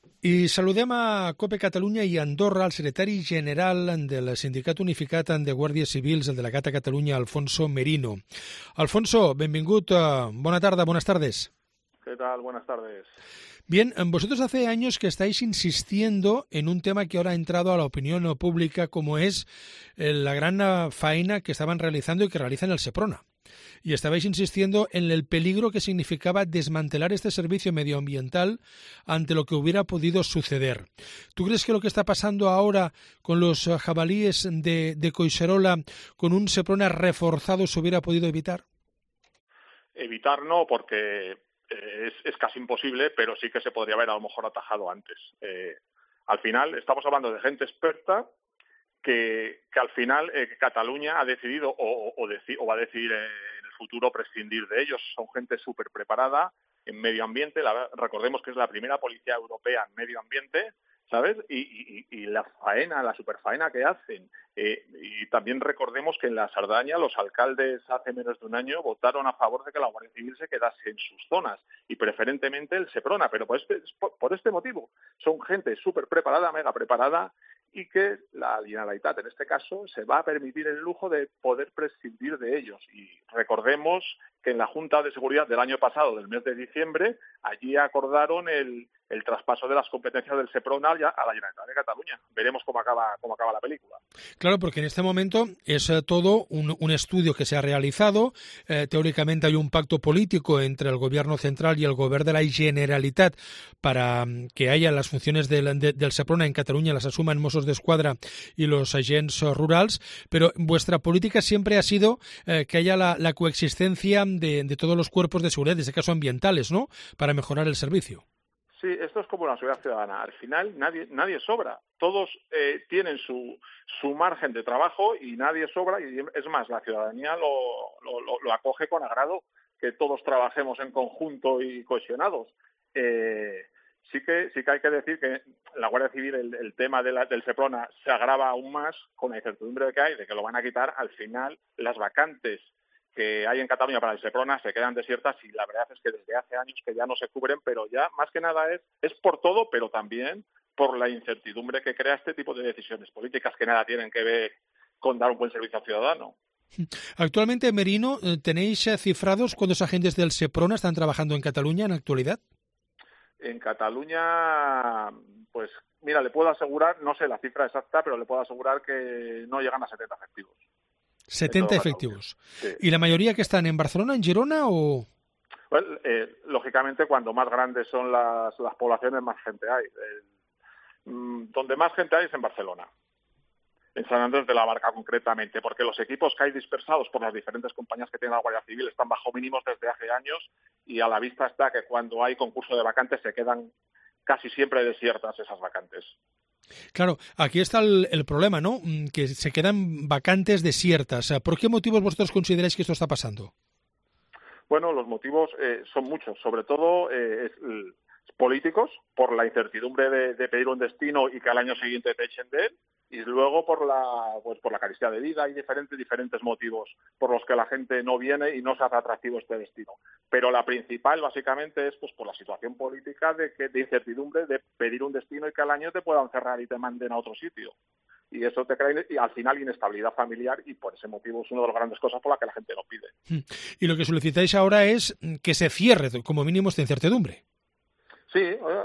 I saludem a COPE Catalunya i Andorra el secretari general del Sindicat Unificat de Guàrdies Civils, el delegat a Catalunya, Alfonso Merino. Alfonso, benvingut, bona tarda, buenas tardes. ¿Qué tal? Buenas tardes. Bien, vosotros hace años que estáis insistiendo en un tema que ahora ha entrado a la opinión pública, como es la gran faena que estaban realizando y que realizan el Seprona. Y estabais insistiendo en el peligro que significaba desmantelar este servicio medioambiental ante lo que hubiera podido suceder. ¿Tú crees que lo que está pasando ahora con los jabalíes de Collserola, con un Seprona reforzado, se hubiera podido evitar? Evitar no, porque es casi imposible, pero sí que se podría haber a lo mejor atajado antes. Al final estamos hablando de gente experta que al final Cataluña ha decidido o va a decidir en el futuro prescindir de ellos. Son gente súper preparada en medio ambiente. Recordemos que es la primera policía europea en medio ambiente, ¿sabes? Y la faena, la superfaena que hacen. Y también recordemos que en la Sardaña los alcaldes hace menos de un año votaron a favor de que la Guardia Civil se quedase en sus zonas y preferentemente el Seprona, pero por este motivo. Son gente súper preparada, mega preparada, y que la Generalitat, en este caso, se va a permitir el lujo de poder prescindir de ellos. Y recordemos que en la Junta de Seguridad del año pasado, del mes de diciembre, allí acordaron el traspaso de las competencias del Seprona a la Generalitat de Cataluña. Veremos cómo acaba la película. Claro, porque en este momento es todo un estudio que se ha realizado. Teóricamente hay un pacto político entre el Gobierno central y el Gobierno de la Generalitat para que haya las funciones del Seprona en Cataluña, las asuman Mossos d'Esquadra y los agents rurals, pero vuestra política siempre ha sido que haya la coexistencia de todos los cuerpos de seguridad, en este caso ambientales, ¿no?, para mejorar el servicio. Sí, esto es como una seguridad ciudadana. Al final nadie sobra. Todos tienen su margen de trabajo y nadie sobra. Y es más, la ciudadanía lo acoge con agrado, que todos trabajemos en conjunto y cohesionados. Sí que hay que decir que la Guardia Civil, el tema del Seprona se agrava aún más con la incertidumbre que hay de que lo van a quitar. Al final, las vacantes que hay en Cataluña para el Seprona se quedan desiertas y la verdad es que desde hace años que ya no se cubren, pero ya más que nada es por todo, pero también por la incertidumbre que crea este tipo de decisiones políticas que nada tienen que ver con dar un buen servicio al ciudadano. Actualmente, Merino, ¿tenéis cifrados cuántos agentes del Seprona están trabajando en Cataluña en la actualidad? En Cataluña, pues mira, le puedo asegurar, no sé la cifra exacta, pero le puedo asegurar que no llegan a 70 efectivos. 70 efectivos. Sí. ¿Y la mayoría que están en Barcelona, en Girona o...? Bueno, lógicamente, cuando más grandes son las poblaciones, más gente hay. Donde más gente hay es en Barcelona, en San Andrés de la Barca concretamente, porque los equipos que hay dispersados por las diferentes compañías que tiene la Guardia Civil están bajo mínimos desde hace años y a la vista está que cuando hay concurso de vacantes se quedan casi siempre desiertas esas vacantes. Claro, aquí está el problema, ¿no?, que se quedan vacantes desiertas. ¿Por qué motivos vosotros consideráis que esto está pasando? Bueno, los motivos son muchos, sobre todo políticos, por la incertidumbre de pedir un destino y que al año siguiente te echen de él, y luego por la calidad de vida y diferentes motivos por los que la gente no viene y no se hace atractivo este destino. Pero la principal, básicamente, es pues por la situación política de incertidumbre de pedir un destino y que al año te puedan cerrar y te manden a otro sitio. Y eso te crea al final inestabilidad familiar y por ese motivo es una de las grandes cosas por las que la gente lo pide. Y lo que solicitáis ahora es que se cierre, como mínimo, esta incertidumbre. Sí,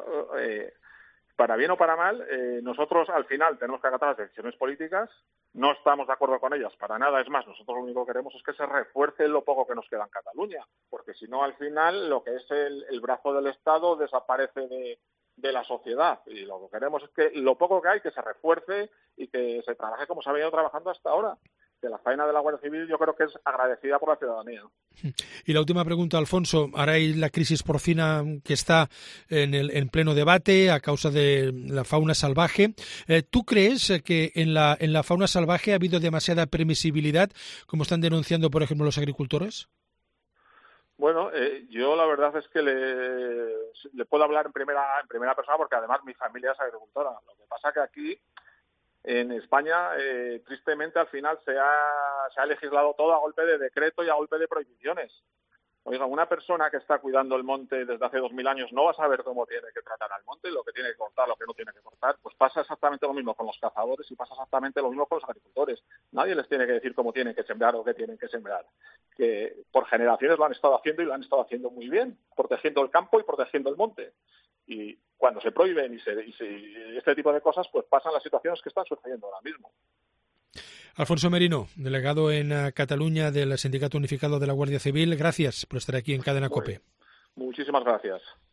para bien o para mal, nosotros al final tenemos que acatar las decisiones políticas, no estamos de acuerdo con ellas para nada, es más, nosotros lo único que queremos es que se refuerce lo poco que nos queda en Cataluña, porque si no al final lo que es el brazo del Estado desaparece de la sociedad y lo que queremos es que lo poco que hay que se refuerce y que se trabaje como se ha venido trabajando hasta ahora. Que la faena de la Guardia Civil yo creo que es agradecida por la ciudadanía. Y la última pregunta, Alfonso. Ahora hay la crisis porcina que está en pleno debate a causa de la fauna salvaje. ¿Tú crees que en la fauna salvaje ha habido demasiada permisibilidad, como están denunciando, por ejemplo, los agricultores? Bueno, yo la verdad es que le puedo hablar en primera persona porque además mi familia es agricultora. Lo que pasa que aquí en España, tristemente, al final se ha legislado todo a golpe de decreto y a golpe de prohibiciones. Oiga, una persona que está cuidando el monte desde hace 2000 años no va a saber cómo tiene que tratar al monte, lo que tiene que cortar, lo que no tiene que cortar. Pues pasa exactamente lo mismo con los cazadores y pasa exactamente lo mismo con los agricultores. Nadie les tiene que decir cómo tienen que sembrar o qué tienen que sembrar. Que por generaciones lo han estado haciendo y lo han estado haciendo muy bien, protegiendo el campo y protegiendo el monte. Y cuando se prohíben y este tipo de cosas, pues pasan las situaciones que están sucediendo ahora mismo. Alfonso Merino, delegado en Cataluña del Sindicato Unificado de la Guardia Civil, gracias por estar aquí en Cadena COPE. Muchísimas gracias.